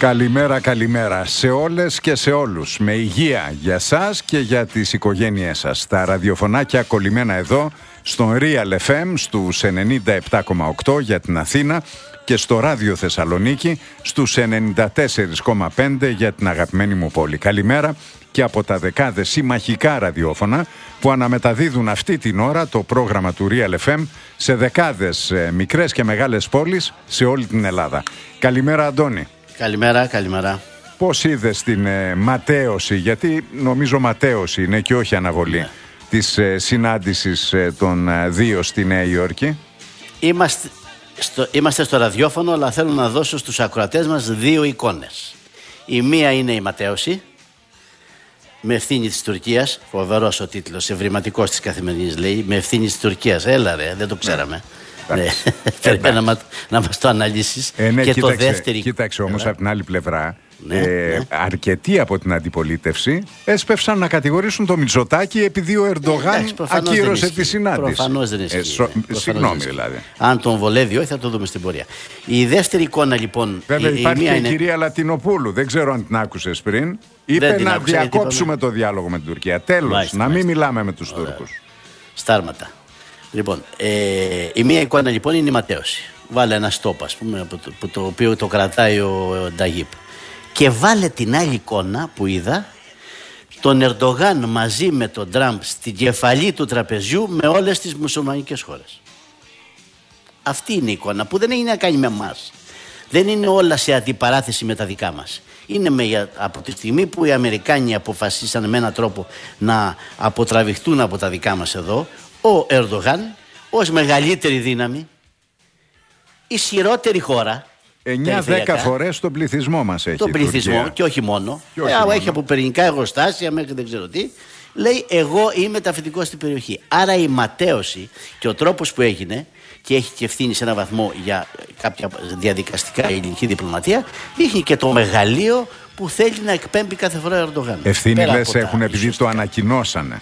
Καλημέρα, καλημέρα σε όλες και σε όλους. Με υγεία για σας και για τις οικογένειές σας. Τα ραδιοφωνάκια κολλημένα εδώ στον Real FM στους 97,8 για την Αθήνα και στο Ράδιο Θεσσαλονίκη στους 94,5 για την αγαπημένη μου πόλη. Καλημέρα και από τα δεκάδες συμμαχικά ραδιόφωνα που αναμεταδίδουν αυτή την ώρα το πρόγραμμα του Real FM σε δεκάδες μικρές και μεγάλες πόλεις σε όλη την Ελλάδα. Καλημέρα, Αντώνη. Καλημέρα, καλημέρα. Πώς είδες την ματέωση, γιατί νομίζω ματέωση είναι και όχι αναβολή, της συνάντησης των δύο στη Νέα Υόρκη? Είμαστε στο ραδιόφωνο, αλλά θέλω να δώσω στους ακροατές μας δύο εικόνες. Η μία είναι η ματέωση, με ευθύνη της Τουρκίας, φοβερός ο τίτλος, ευρηματικός της Καθημερινής λέει, με ευθύνη της Τουρκίας. Έλα ρε, δεν το ξέραμε. Ναι. Πρέπει να μας το αναλύσεις. Ναι, και το δεύτερο. Κοίταξε όμως από την άλλη πλευρά, αρκετοί από την αντιπολίτευση έσπευσαν να κατηγορήσουν το Μητσοτάκη επειδή ο Ερντογάν ακύρωσε τη συνάντηση. Προφανώς δεν ισχύει. Συγγνώμη δηλαδή. Αν τον βολεύει όχι, θα το δούμε στην πορεία. Η δεύτερη εικόνα λοιπόν. Βέβαια υπάρχει και η κυρία Λατινοπούλου, δεν ξέρω αν την άκουσες πριν. Είπε να διακόψουμε το διάλογο με την Τουρκία. Τέλος, να μην μιλάμε με τους Τούρκους. Στάρματα. Λοιπόν, η μία εικόνα λοιπόν είναι η ματέωση. Βάλε ένα στόπ, ας πούμε, το οποίο το κρατάει ο Νταγίπ. Και βάλε την άλλη εικόνα που είδα, τον Ερντογάν μαζί με τον Τραμπ στην κεφαλή του τραπεζιού με όλες τις μουσουλμανικές χώρες. Αυτή είναι η εικόνα που δεν έχει να κάνει με εμάς. Δεν είναι όλα σε αντιπαράθεση με τα δικά μας. Είναι από τη στιγμή που οι Αμερικάνοι αποφασίσαν με έναν τρόπο να αποτραβηχτούν από τα δικά μας εδώ, ο Ερντογάν ως μεγαλύτερη δύναμη, ισχυρότερη χώρα, 9-10 φορές τον πληθυσμό μας έχει. Τον πληθυσμό και όχι μόνο. Έχει από πυρηνικά εργοστάσια μέχρι δεν ξέρω τι. Λέει εγώ είμαι ταφητικός στην περιοχή. Άρα η ματέωση και ο τρόπος που έγινε, και έχει και ευθύνη σε έναν βαθμό για κάποια διαδικαστικά ελληνική διπλωματία, δείχνει και το μεγαλείο που θέλει να εκπέμπει κάθε φορά ο Ερντογάν. Ευθύνη λες έχουν επειδή το ανακοινώσανε.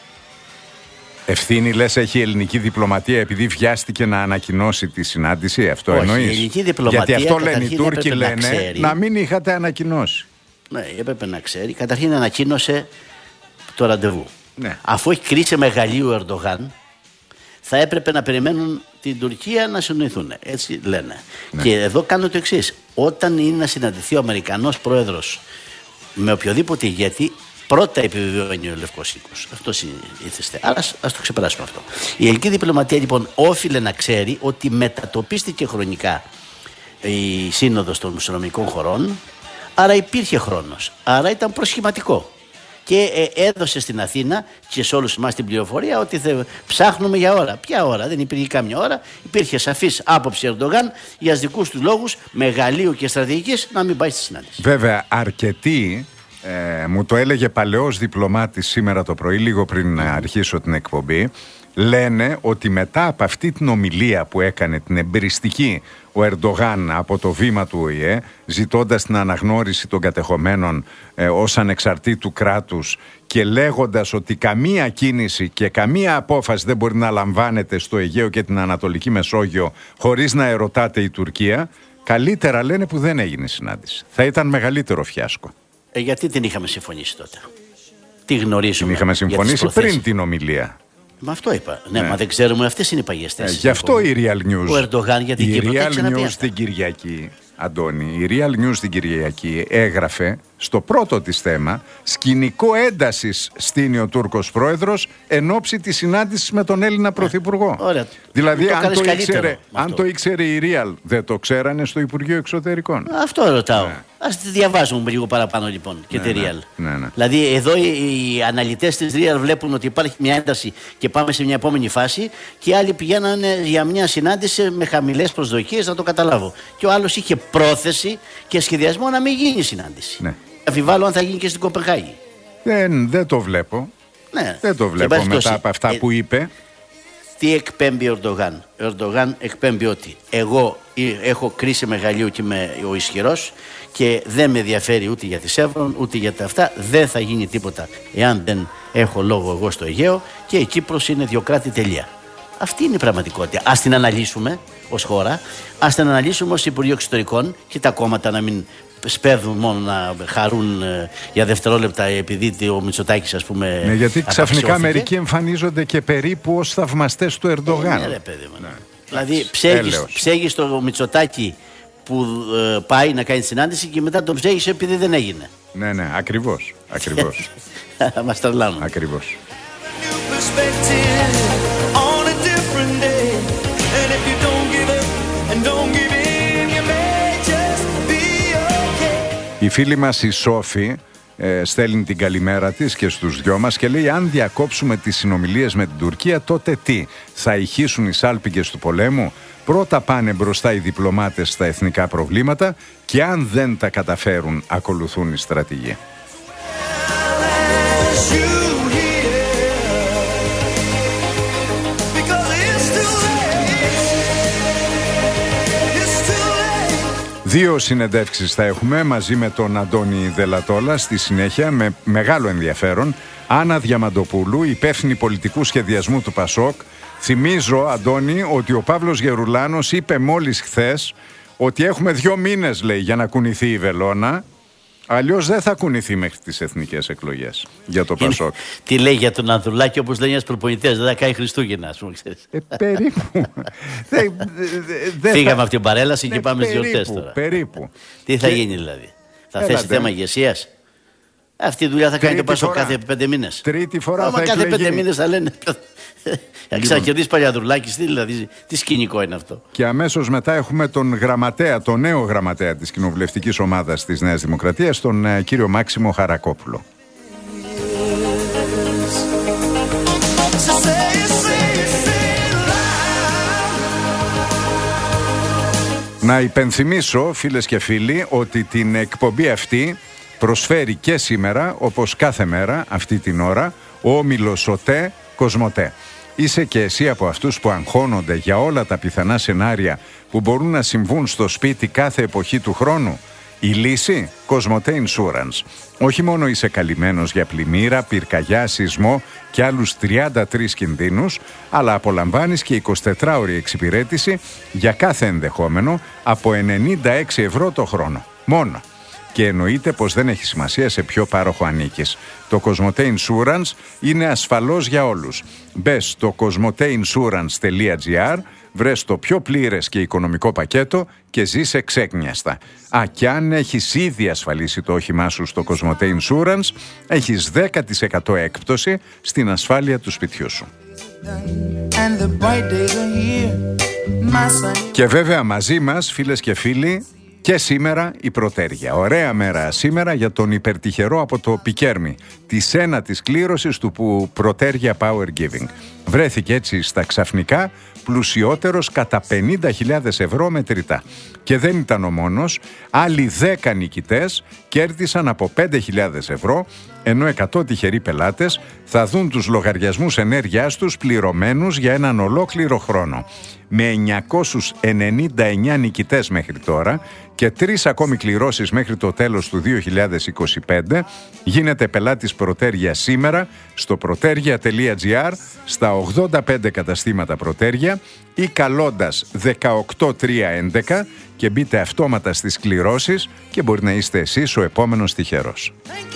Ευθύνη λες έχει η ελληνική διπλωματία επειδή βιάστηκε να ανακοινώσει τη συνάντηση? Αυτό εννοείς? Η ελληνική διπλωματία, γιατί αυτό λένε οι Τούρκοι, λένε να μην είχατε ανακοινώσει. Ναι, έπρεπε να ξέρει. Καταρχήν ανακοίνωσε το ραντεβού. Ναι. Αφού έχει κρίση μεγαλείου ο Ερντογάν, θα έπρεπε να περιμένουν την Τουρκία να συνοηθούν. Έτσι λένε. Ναι. Και εδώ κάνω το εξής. Όταν είναι να συναντηθεί ο Αμερικανός πρόεδρος με οποιοδήποτε ηγέτη, πρώτα επιβεβαιώνει ο Λευκός Οίκος. Αυτό ήθεστε. Άρα ας το ξεπεράσουμε αυτό. Η ελληνική διπλωματία λοιπόν όφιλε να ξέρει ότι μετατοπίστηκε χρονικά η σύνοδος των μουσουλμανικών χωρών, άρα υπήρχε χρόνος. Άρα ήταν προσχηματικό. Και έδωσε στην Αθήνα και σε όλους εμάς την πληροφορία ότι ψάχνουμε για ώρα. Ποια ώρα? Δεν υπήρχε κάμια ώρα. Υπήρχε σαφής άποψη Ερντογάν για δικούς του λόγους μεγαλείου και στρατηγικής να μην πάει στη συνάντηση. Βέβαια, αρκετοί. Μου το έλεγε παλαιός διπλωμάτης σήμερα το πρωί, λίγο πριν αρχίσω την εκπομπή, λένε ότι μετά από αυτή την ομιλία που έκανε την εμπειριστική ο Ερντογάν από το βήμα του ΟΗΕ, ζητώντας την αναγνώριση των κατεχομένων ως ανεξαρτήτου κράτους και λέγοντας ότι καμία κίνηση και καμία απόφαση δεν μπορεί να λαμβάνεται στο Αιγαίο και την Ανατολική Μεσόγειο χωρίς να ερωτάται η Τουρκία, καλύτερα λένε που δεν έγινε συνάντηση. Θα ήταν μεγαλύτερο φιάσκο. Γιατί την είχαμε συμφωνήσει τότε? Τι γνωρίζουμε? Την είχαμε συμφωνήσει πριν την ομιλία. Μα αυτό είπα. Ναι, μα δεν ξέρουμε, αυτές είναι οι παγιές θέσεις. Γι' αυτό η Real News. Ο Ερντογάν για την Κύπρο. Η Real News την Κυριακή, Αντώνη, η Real News την Κυριακή έγραφε στο πρώτο της θέμα σκηνικό έντασης στείνει ο Τούρκος πρόεδρος εν ώψη της συνάντησης με τον Έλληνα Πρωθυπουργό. Ωραία. Δηλαδή αν το ήξερε η Real, δεν το ξέρανε στο Υπουργείο Εξωτερικών? Αυτό ρωτάω. Ας τη διαβάζουμε λίγο παραπάνω λοιπόν και τη Real. Ναι. Δηλαδή εδώ οι αναλυτές της Real βλέπουν ότι υπάρχει μια ένταση και πάμε σε μια επόμενη φάση, και οι άλλοι πηγαίνανε για μια συνάντηση με χαμηλές προσδοκίες, να το καταλάβω. Και ο άλλος είχε πρόθεση και σχεδιασμό να μην γίνει συνάντηση. Ναι. Αμφιβάλλω αν θα γίνει και στην Κοπενχάγη. Δεν το βλέπω. Ναι. Δεν το βλέπω μετά από αυτά που είπε. Τι εκπέμπει ο Ερντογάν? Ο Ερντογάν εκπέμπει ότι εγώ έχω κρίση μεγαλείου και είμαι ο ισχυρός και δεν με ενδιαφέρει ούτε για τη Σεύρον ούτε για τα αυτά. Δεν θα γίνει τίποτα εάν δεν έχω λόγο εγώ στο Αιγαίο και η Κύπρος είναι διοκράτη, τελεία. Αυτή είναι η πραγματικότητα. Ας την αναλύσουμε ως χώρα, ας την αναλύσουμε ως Υπουργείο Εξωτερικών και τα κόμματα να μην σπέβδουν μόνο να χαρούν για δευτερόλεπτα επειδή ο Μητσοτάκης, ας πούμε. Ναι, γιατί ξαφνικά μερικοί εμφανίζονται και περίπου ως θαυμαστές του Ερντογάν. Ναι, ρε παιδί μου. Ναι. Δηλαδή ψέγεις το Μητσοτάκη που πάει να κάνει συνάντηση και μετά τον ψέγεις επειδή δεν έγινε. Ναι, ναι, ακριβώς. Μας τρελάνουν. Ακριβώς. Η φίλη μας η Σόφη στέλνει την καλημέρα της και στους δυο μας και λέει: αν διακόψουμε τις συνομιλίες με την Τουρκία, τότε τι, θα ηχήσουν οι σάλπιγγες του πολέμου? Πρώτα πάνε μπροστά οι διπλωμάτες στα εθνικά προβλήματα και αν δεν τα καταφέρουν, ακολουθούν οι στρατηγοί. Δύο συνεντεύξεις θα έχουμε μαζί με τον Αντώνη Δελατόλα στη συνέχεια με μεγάλο ενδιαφέρον. Άννα Διαμαντοπούλου, υπεύθυνη πολιτικού σχεδιασμού του ΠΑΣΟΚ. Θυμίζω, Αντώνη, ότι ο Παύλος Γερουλάνος είπε μόλις χθες ότι έχουμε 2 μήνες, λέει, για να κουνηθεί η βελόνα. Αλλιώς δεν θα κουνηθεί μέχρι τις εθνικές εκλογές για το ΠΑΣΟΚ. Τι λέει για τον Ανδρουλάκη, όπως λέει ένας προπονητές, δεν θα κάνει Χριστούγεννα, ας πούμε, ξέρεις. Περίπου. Φύγαμε από την παρέλαση και πάμε στις γιορτές τώρα. Περίπου. Τι θα γίνει δηλαδή? Θα θέσει θέμα ηγεσίας? Αυτή η δουλειά θα κάνει το ΠΑΣΟΚ κάθε 5 μήνες. Τρίτη φορά θα κάθε 5 μήνες θα λένε. Αν ξανακερδίσει Παλιαδουρλάκης, δηλαδή τι σκηνικό είναι αυτό? Και αμέσως μετά έχουμε τον γραμματέα, τον νέο γραμματέα της κοινοβουλευτικής ομάδας της Νέας Δημοκρατίας, τον κύριο Μάξιμο Χαρακόπουλο. Να υπενθυμίσω, φίλες και φίλοι, ότι την εκπομπή αυτή προσφέρει και σήμερα, όπως κάθε μέρα αυτή την ώρα, ο όμιλος ΟΤΕ Κοσμοτέ. Είσαι και εσύ από αυτούς που αγχώνονται για όλα τα πιθανά σενάρια που μπορούν να συμβούν στο σπίτι κάθε εποχή του χρόνου? Η λύση? Κοσμοτέ Insurance. Όχι μόνο είσαι καλυμμένος για πλημμύρα, πυρκαγιά, σεισμό και άλλους 33 κινδύνους, αλλά απολαμβάνεις και 24ωρη εξυπηρέτηση για κάθε ενδεχόμενο από 96 ευρώ το χρόνο. Μόνο. Και εννοείται πως δεν έχει σημασία σε ποιο πάροχο ανήκεις. Το Cosmote Insurance είναι ασφαλώς για όλους. Μπες στο cosmoteinsurance.gr, βρες το πιο πλήρες και οικονομικό πακέτο και ζήσε ξέκνιαστα. Και αν έχεις ήδη ασφαλίσει το όχημά σου στο Cosmote Insurance, έχεις 10% έκπτωση στην ασφάλεια του σπιτιού σου. Και βέβαια μαζί μας, φίλες και φίλοι, και σήμερα η Πρωτέργεια. Ωραία μέρα σήμερα για τον υπερτυχερό από το Πικέρμι, της ένατης κλήρωσης του Πρωτέργεια Power Giving. Βρέθηκε έτσι στα ξαφνικά πλουσιότερος κατά 50.000 ευρώ μετρητά. Και δεν ήταν ο μόνος, άλλοι 10 νικητές κέρδισαν από 5.000 ευρώ, ενώ 100 τυχεροί πελάτες θα δουν τους λογαριασμούς ενέργειάς τους πληρωμένους για έναν ολόκληρο χρόνο. Με 999 νικητές μέχρι τώρα και 3 ακόμη κληρώσεις μέχρι το τέλος του 2025, γίνεται πελάτης Πρωτέργεια σήμερα στο protergia.gr, στα 85 καταστήματα Πρωτέργεια ή καλώντας 18311 και μπείτε αυτόματα στις κληρώσεις και μπορεί να είστε εσείς ο επόμενος τυχερός.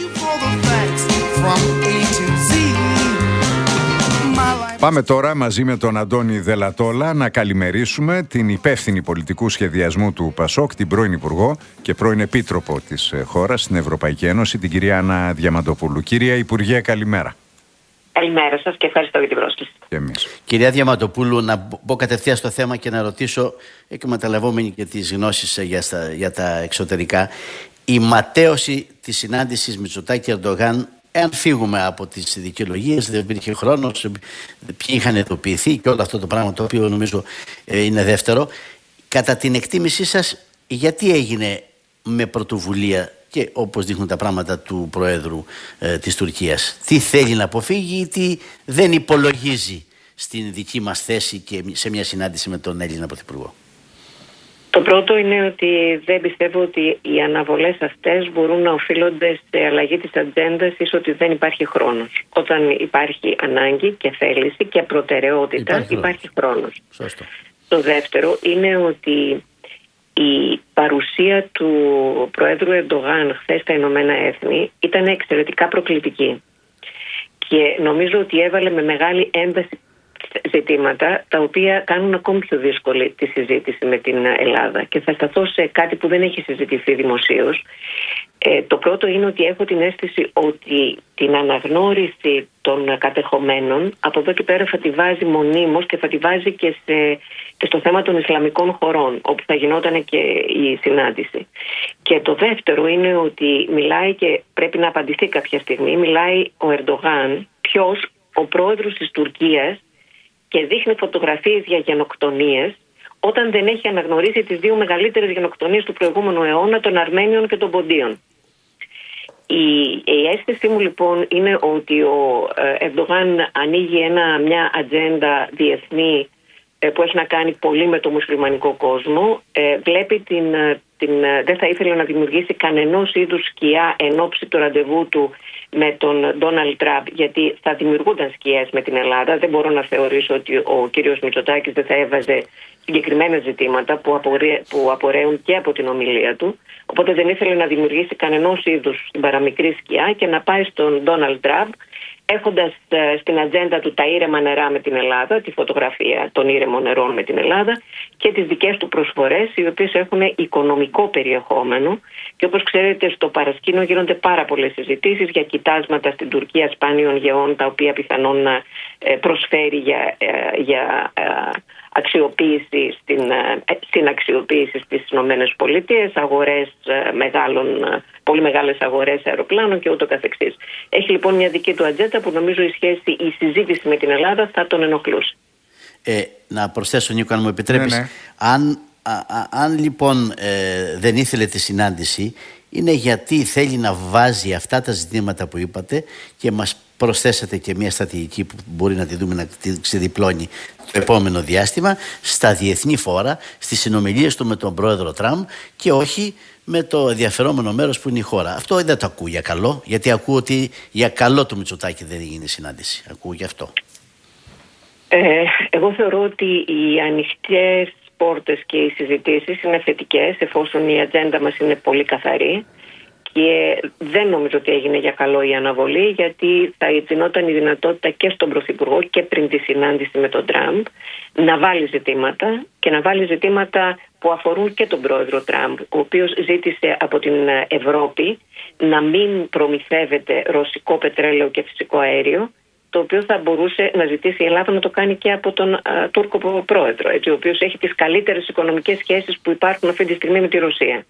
Πάμε τώρα μαζί με τον Αντώνη Δελατόλα να καλημερίσουμε την υπεύθυνη πολιτικού σχεδιασμού του ΠΑΣΟΚ, την πρώην Υπουργό και πρώην Επίτροπο της χώρας στην Ευρωπαϊκή Ένωση, την κυρία Άννα Διαμαντοπούλου. Κυρία Υπουργέ, καλημέρα. Καλημέρα σας και ευχαριστώ για την πρόσκληση. Και εμείς. Κυρία Διαμαντοπούλου, να μπω κατευθείαν στο θέμα και να ρωτήσω, εκμεταλλευόμενοι και τις γνώσεις για τα εξωτερικά, η ματέωση της συνάντησης Μητσοτάκη-Ερντογάν, εάν φύγουμε από τις δικαιολογίες, δεν υπήρχε χρόνος, ποιοι είχαν ειδοποιηθεί και όλο αυτό το πράγμα το οποίο νομίζω είναι δεύτερο, κατά την εκτίμησή σας, γιατί έγινε με πρωτοβουλία και όπως δείχνουν τα πράγματα του Προέδρου της Τουρκίας? Τι θέλει να αποφύγει ή τι δεν υπολογίζει στην δική μας θέση και σε μια συνάντηση με τον Έλληνα Πρωθυπουργό? Το πρώτο είναι ότι δεν πιστεύω ότι οι αναβολές αυτές μπορούν να οφείλονται σε αλλαγή της ατζέντας ή ότι δεν υπάρχει χρόνος. Όταν υπάρχει ανάγκη και θέληση και προτεραιότητα, υπάρχει χρόνος. Σωστό. Το δεύτερο είναι ότι η παρουσία του Προέδρου Ερντογάν χθες στα Ηνωμένα Έθνη ήταν εξαιρετικά προκλητική και νομίζω ότι έβαλε με μεγάλη ένταση ζητήματα τα οποία κάνουν ακόμη πιο δύσκολη τη συζήτηση με την Ελλάδα, και θα σταθώ σε κάτι που δεν έχει συζητηθεί δημοσίως. Το πρώτο είναι ότι έχω την αίσθηση ότι την αναγνώριση των κατεχομένων από εδώ και πέρα θα τη βάζει μονίμως και θα τη βάζει και στο θέμα των Ισλαμικών χωρών, όπου θα γινόταν και η συνάντηση. Και το δεύτερο είναι ότι μιλάει, και πρέπει να απαντηθεί κάποια στιγμή, μιλάει ο Ερντογάν ποιος, ο πρόεδρος της Τουρκίας, και δείχνει φωτογραφίες για γενοκτονίες, όταν δεν έχει αναγνωρίσει τις δύο μεγαλύτερες γενοκτονίες του προηγούμενου αιώνα, των Αρμένιων και των Ποντίων. Η αίσθησή μου λοιπόν είναι ότι ο Ερντογάν ανοίγει μια ατζέντα διεθνή που έχει να κάνει πολύ με το μουσουλμανικό κόσμο. Βλέπει δεν θα ήθελε να δημιουργήσει κανενός είδους σκιά εν ώψη του ραντεβού του με τον Ντόναλντ Τραμπ, γιατί θα δημιουργούνταν σκιές με την Ελλάδα. Δεν μπορώ να θεωρήσω ότι ο κύριος Μητσοτάκης δεν θα έβαζε συγκεκριμένα ζητήματα που απορρέουν και από την ομιλία του. Οπότε δεν ήθελε να δημιουργήσει κανενός είδους την παραμικρή σκιά και να πάει στον Ντόναλντ Τραμπ, έχοντας στην ατζέντα του τα ήρεμα νερά με την Ελλάδα, τη φωτογραφία των ήρεμων νερών με την Ελλάδα, και τις δικές του προσφορές, οι οποίες έχουν οικονομικό περιεχόμενο. Και όπως ξέρετε, στο παρασκήνιο γίνονται πάρα πολλές συζητήσεις για κοιτάσματα στην Τουρκία σπάνιων γεών, τα οποία πιθανόν να προσφέρει για αξιοποίηση στην αξιοποίηση στις Ηνωμένες Πολιτείες, αγορές πολύ μεγάλες αγορές αεροπλάνων και ούτω καθεξής. Έχει λοιπόν μια δική του ατζέντα που νομίζω η συζήτηση με την Ελλάδα θα τον ενοχλούσε. Να προσθέσω, Νίκο, αν μου επιτρέπεις, ναι. Αν λοιπόν δεν ήθελε τη συνάντηση, είναι γιατί θέλει να βάζει αυτά τα ζητήματα που είπατε και μας προσθέσατε και μια στρατηγική που μπορεί να τη δούμε να τη ξεδιπλώνει το επόμενο διάστημα στα διεθνή φόρα, στις συνομιλίες του με τον πρόεδρο Τραμπ, και όχι με το ενδιαφερόμενο μέρος που είναι η χώρα. Αυτό δεν το ακούω για καλό, γιατί ακούω ότι για καλό του Μητσοτάκη δεν έγινε συνάντηση. Ακούω γι' αυτό. Εγώ θεωρώ ότι οι ανοιχτές πόρτες και οι συζητήσεις είναι θετικές, εφόσον η ατζέντα μας είναι πολύ καθαρή, και δεν νομίζω ότι έγινε για καλό η αναβολή, γιατί θα δινόταν η δυνατότητα και στον Πρωθυπουργό και πριν τη συνάντηση με τον Τραμπ να βάλει ζητήματα, και να βάλει ζητήματα που αφορούν και τον πρόεδρο Τραμπ, ο οποίος ζήτησε από την Ευρώπη να μην προμηθεύεται ρωσικό πετρέλαιο και φυσικό αέριο, το οποίο θα μπορούσε να ζητήσει η Ελλάδα να το κάνει και από τον Τούρκο πρόεδρο, ο οποίος έχει τις καλύτερες οικονομικές σχέσεις που υπάρχουν αυτή τη στιγμή με τη Ρωσία.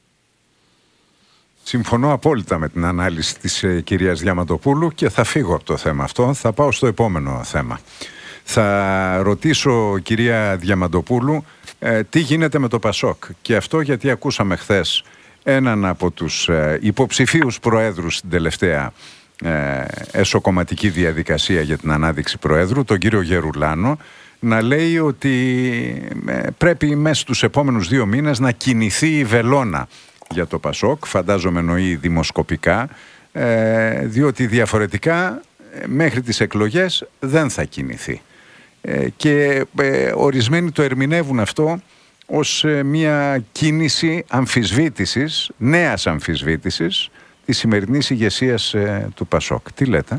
Συμφωνώ απόλυτα με την ανάλυση της κυρίας Διαμαντοπούλου και θα φύγω από το θέμα αυτό. Θα πάω στο επόμενο θέμα. Θα ρωτήσω, κυρία Διαμαντοπούλου, τι γίνεται με το Πασόκ. Και αυτό γιατί ακούσαμε χθες έναν από τους υποψηφίους προέδρους στην τελευταία εσωκομματική διαδικασία για την ανάδειξη προέδρου, τον κύριο Γερουλάνο, να λέει ότι πρέπει μέσα στους επόμενους 2 μήνες να κινηθεί η βελόνα για το Πασόκ, φαντάζομαι εννοεί δημοσκοπικά, διότι διαφορετικά μέχρι τις εκλογές δεν θα κινηθεί. Και ορισμένοι το ερμηνεύουν αυτό ως μια κίνηση αμφισβήτησης, νέας αμφισβήτησης της σημερινής ηγεσίας του Πασόκ. Τι λέτε?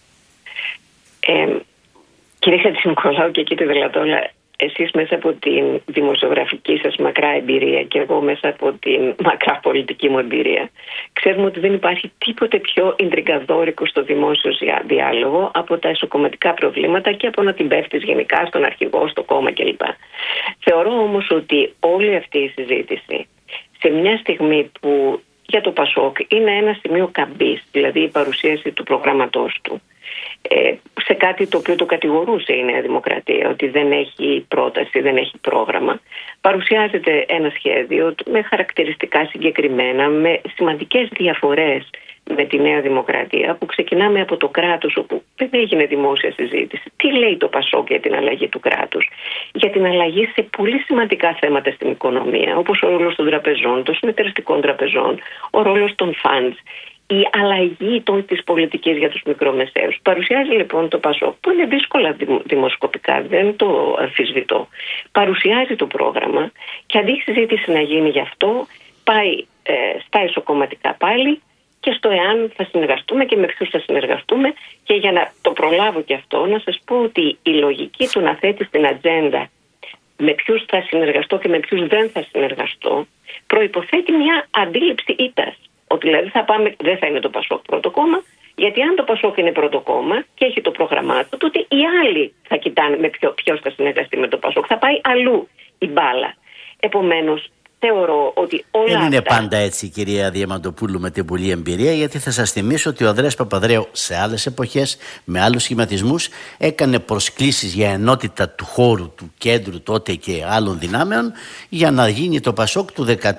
Κύριε Χατζηνικολάου και κύριε Δελατόλα, εσείς μέσα από την δημοσιογραφική σας μακρά εμπειρία και εγώ μέσα από την μακρά πολιτική μου εμπειρία, ξέρουμε ότι δεν υπάρχει τίποτε πιο ιντριγκαδόρικο στο δημόσιο διάλογο από τα εσωκομματικά προβλήματα και από να την πέφτεις γενικά στον αρχηγό, στο κόμμα κλπ. Θεωρώ όμως ότι όλη αυτή η συζήτηση σε μια στιγμή που για το Πασόκ είναι ένα σημείο καμπής, δηλαδή η παρουσίαση του προγράμματός του, σε κάτι το οποίο το κατηγορούσε η Νέα Δημοκρατία, ότι δεν έχει πρόταση, δεν έχει πρόγραμμα. Παρουσιάζεται ένα σχέδιο με χαρακτηριστικά συγκεκριμένα, με σημαντικές διαφορές με τη Νέα Δημοκρατία, που ξεκινάμε από το κράτος, όπου δεν έγινε δημόσια συζήτηση. Τι λέει το Πασόκ για την αλλαγή του κράτους? Για την αλλαγή σε πολύ σημαντικά θέματα στην οικονομία, όπως ο ρόλος των τραπεζών, των συνεταιριστικών τραπεζών, ο ρόλος των funds. η αλλαγή της πολιτικής για τους μικρομεσαίους. Παρουσιάζει λοιπόν το ΠΑΣΟΚ, που είναι δύσκολα δημοσκοπικά, δεν το αμφισβητώ. Παρουσιάζει το πρόγραμμα και αντί η συζήτηση να γίνει γι' αυτό, πάει στα ισοκομματικά πάλι και στο εάν θα συνεργαστούμε και με ποιους θα συνεργαστούμε. Και για να το προλάβω και αυτό, να σας πω ότι η λογική του να θέτει στην ατζέντα με ποιους θα συνεργαστώ και με ποιους δεν θα συνεργαστώ, προϋποθέτει μια αντίληψη ήττας. Ότι δηλαδή δεν θα είναι το ΠΑΣΟΚ πρώτο κόμμα, γιατί αν το ΠΑΣΟΚ είναι πρώτο κόμμα και έχει το πρόγραμμά του, τότε οι άλλοι θα κοιτάνε με ποιος θα συνεργαστεί με το ΠΑΣΟΚ. Θα πάει αλλού η μπάλα. Επομένως, θεωρώ ότι όλα δεν είναι αυτά... πάντα έτσι, κυρία Διαμαντοπούλου, με την πολλή εμπειρία, γιατί θα σας θυμίσω ότι ο Ανδρέας Παπανδρέου σε άλλες εποχές, με άλλους σχηματισμούς, έκανε προσκλήσεις για ενότητα του χώρου, του κέντρου τότε και άλλων δυνάμεων, για να γίνει το ΠΑΣΟΚ του 13, 25, 40.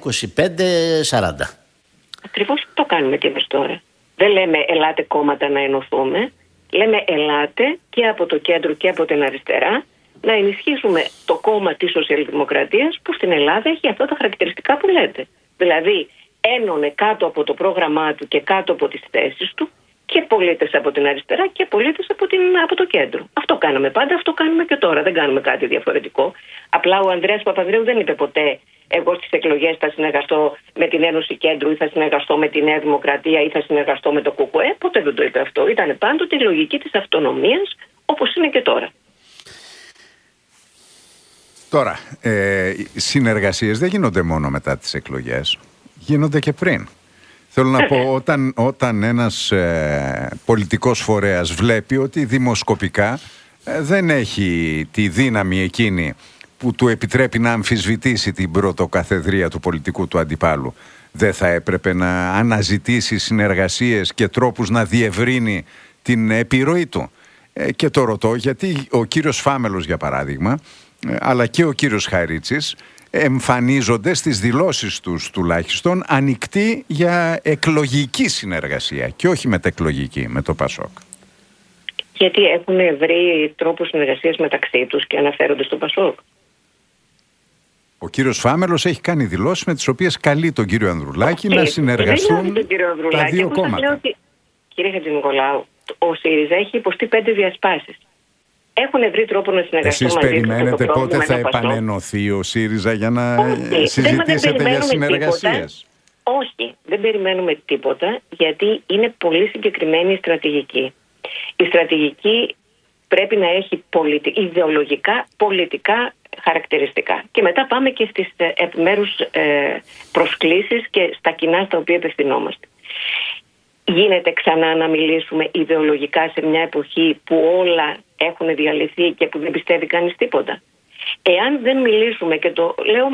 Ακριβώς το κάνουμε και εμείς τώρα. Δεν λέμε ελάτε κόμματα να ενωθούμε, λέμε ελάτε και από το κέντρο και από την αριστερά να ενισχύσουμε το κόμμα της Σοσιαλδημοκρατίας, που στην Ελλάδα έχει αυτά τα χαρακτηριστικά που λέτε. Δηλαδή ένωνε κάτω από το πρόγραμμά του και κάτω από τις θέσεις του και πολίτες από την αριστερά και πολίτες από το κέντρο. Αυτό κάναμε πάντα, αυτό κάνουμε και τώρα. Δεν κάνουμε κάτι διαφορετικό. Απλά ο Ανδρέας Παπανδρέου δεν είπε ποτέ εγώ στις εκλογές θα συνεργαστώ με την Ένωση Κέντρου ή θα συνεργαστώ με τη Νέα Δημοκρατία ή θα συνεργαστώ με το ΚΚΕ. Ποτέ δεν το είπε αυτό. Ήταν πάντοτε η λογική της αυτονομίας, όπως είναι και τώρα. Τώρα, οι συνεργασίες δεν γίνονται μόνο μετά τις εκλογές, γίνονται και πριν. Θέλω να πω, όταν ένας πολιτικός φορέας βλέπει ότι δημοσκοπικά δεν έχει τη δύναμη εκείνη που του επιτρέπει να αμφισβητήσει την πρωτοκαθεδρία του πολιτικού του αντιπάλου, δεν θα έπρεπε να αναζητήσει συνεργασίες και τρόπους να διευρύνει την επιρροή του? Και το ρωτώ γιατί ο κύριος Φάμελος, για παράδειγμα, αλλά και ο κύριος Χαρίτσης εμφανίζονται στις δηλώσεις τους τουλάχιστον ανοιχτοί για εκλογική συνεργασία και όχι μετεκλογική με το ΠΑΣΟΚ. Γιατί έχουν βρει τρόπους συνεργασίας μεταξύ τους και αναφέρονται στο ΠΑΣΟΚ. Ο κύριος Φάμελος έχει κάνει δηλώσεις με τις οποίες καλεί τον κύριο Ανδρουλάκη να συνεργαστούν τα δύο κόμματα. Κύριε Χατζηνικολάου, ο ΣΥΡΙΖΑ έχει υποστεί 5 διασπάσεις. Έχουν βρει τρόπο να συνεργαστούν μαζί τους. Εσείς περιμένετε πότε θα επανενωθεί ο ΣΥΡΙΖΑ για να συζητήσετε για συνεργασίες? Όχι, δεν περιμένουμε τίποτα, γιατί είναι πολύ συγκεκριμένη η στρατηγική. Η στρατηγική πρέπει να έχει ιδεολογικά, πολιτικά χαρακτηριστικά. Και μετά πάμε και στις επιμέρους προσκλήσεις και στα κοινά στα οποία απευθυνόμαστε. Γίνεται ξανά να μιλήσουμε ιδεολογικά σε μια εποχή που όλα έχουν διαλυθεί και που δεν πιστεύει κανείς τίποτα? Εάν δεν μιλήσουμε, και το λέω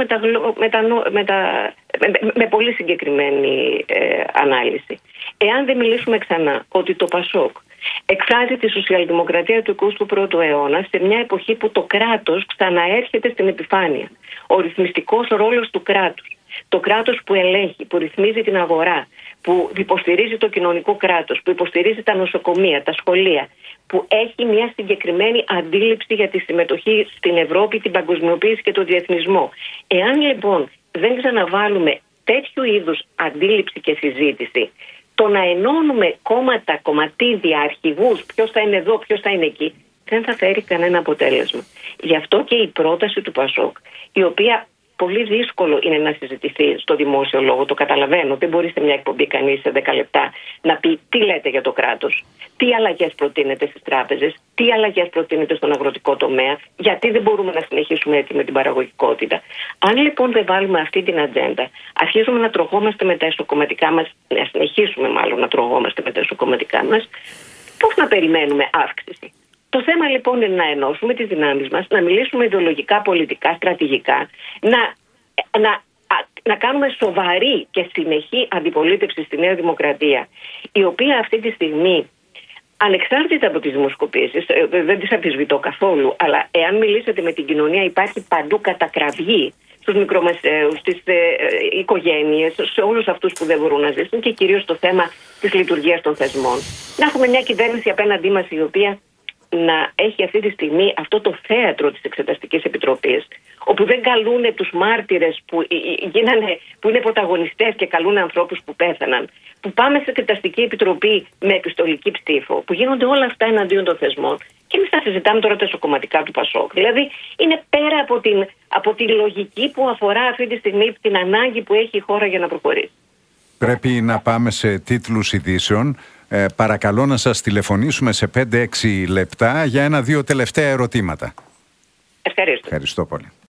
με πολύ συγκεκριμένη ανάλυση, εάν δεν μιλήσουμε ξανά ότι το ΠΑΣΟΚ εκφράζει τη σοσιαλδημοκρατία του 21ου αιώνα σε μια εποχή που το κράτος ξαναέρχεται στην επιφάνεια, ο ρυθμιστικός ρόλος του κράτους, το κράτος που ελέγχει, που ρυθμίζει την αγορά, που υποστηρίζει το κοινωνικό κράτος, που υποστηρίζει τα νοσοκομεία, τα σχολεία, που έχει μια συγκεκριμένη αντίληψη για τη συμμετοχή στην Ευρώπη, την παγκοσμιοποίηση και τον διεθνισμό. Εάν λοιπόν δεν ξαναβάλουμε τέτοιου είδους αντίληψη και συζήτηση, το να ενώνουμε κόμματα, κομματίδια, αρχηγούς, ποιος θα είναι εδώ, ποιος θα είναι εκεί, δεν θα φέρει κανένα αποτέλεσμα. Γι' αυτό και η πρόταση του ΠΑΣΟΚ, η οποία πολύ δύσκολο είναι να συζητηθεί στο δημόσιο λόγο, το καταλαβαίνω. Δεν μπορεί σε μια εκπομπή κανείς σε 10 λεπτά να πει τι λέτε για το κράτος, τι αλλαγές προτείνετε στις τράπεζες, τι αλλαγές προτείνετε στον αγροτικό τομέα, γιατί δεν μπορούμε να συνεχίσουμε έτσι με την παραγωγικότητα. Αν λοιπόν δεν βάλουμε αυτή την ατζέντα, αρχίζουμε να τρογόμαστε με τα εσωκομματικά μας, να συνεχίσουμε μάλλον να τρογόμαστε με τα εσωκομματικά μας, πώς να περιμένουμε αύξηση? Το θέμα λοιπόν είναι να ενώσουμε τις δυνάμεις μας, να μιλήσουμε ιδεολογικά, πολιτικά, στρατηγικά, να κάνουμε σοβαρή και συνεχή αντιπολίτευση στη Νέα Δημοκρατία, η οποία αυτή τη στιγμή, ανεξάρτητα από τις δημοσκοπήσεις, δεν τις αμφισβητώ καθόλου, αλλά εάν μιλήσετε με την κοινωνία, υπάρχει παντού κατακραυγή στους μικρομεσαίους, στις οικογένειες, σε όλους αυτούς που δεν μπορούν να ζήσουν, και κυρίως το θέμα της λειτουργίας των θεσμών. Να έχουμε μια κυβέρνηση απέναντί μας η οποία να έχει αυτή τη στιγμή αυτό το θέατρο της Εξεταστικής Επιτροπής, όπου δεν καλούν τους μάρτυρες που είναι πρωταγωνιστές και καλούν ανθρώπους που πέθαναν, που πάμε στην Εξεταστική Επιτροπή με επιστολική ψήφο, που γίνονται όλα αυτά εναντίον των θεσμών, και εμείς θα συζητάμε τώρα τα εσωκομματικά του Πασόκ. Δηλαδή είναι πέρα από τη λογική που αφορά αυτή τη στιγμή την ανάγκη που έχει η χώρα για να προχωρήσει. Πρέπει να πάμε σε τίτλους ειδήσεων. Παρακαλώ να σας τηλεφωνήσουμε σε 5-6 λεπτά για 1-2 τελευταία ερωτήματα. Ευχαριστώ πολύ.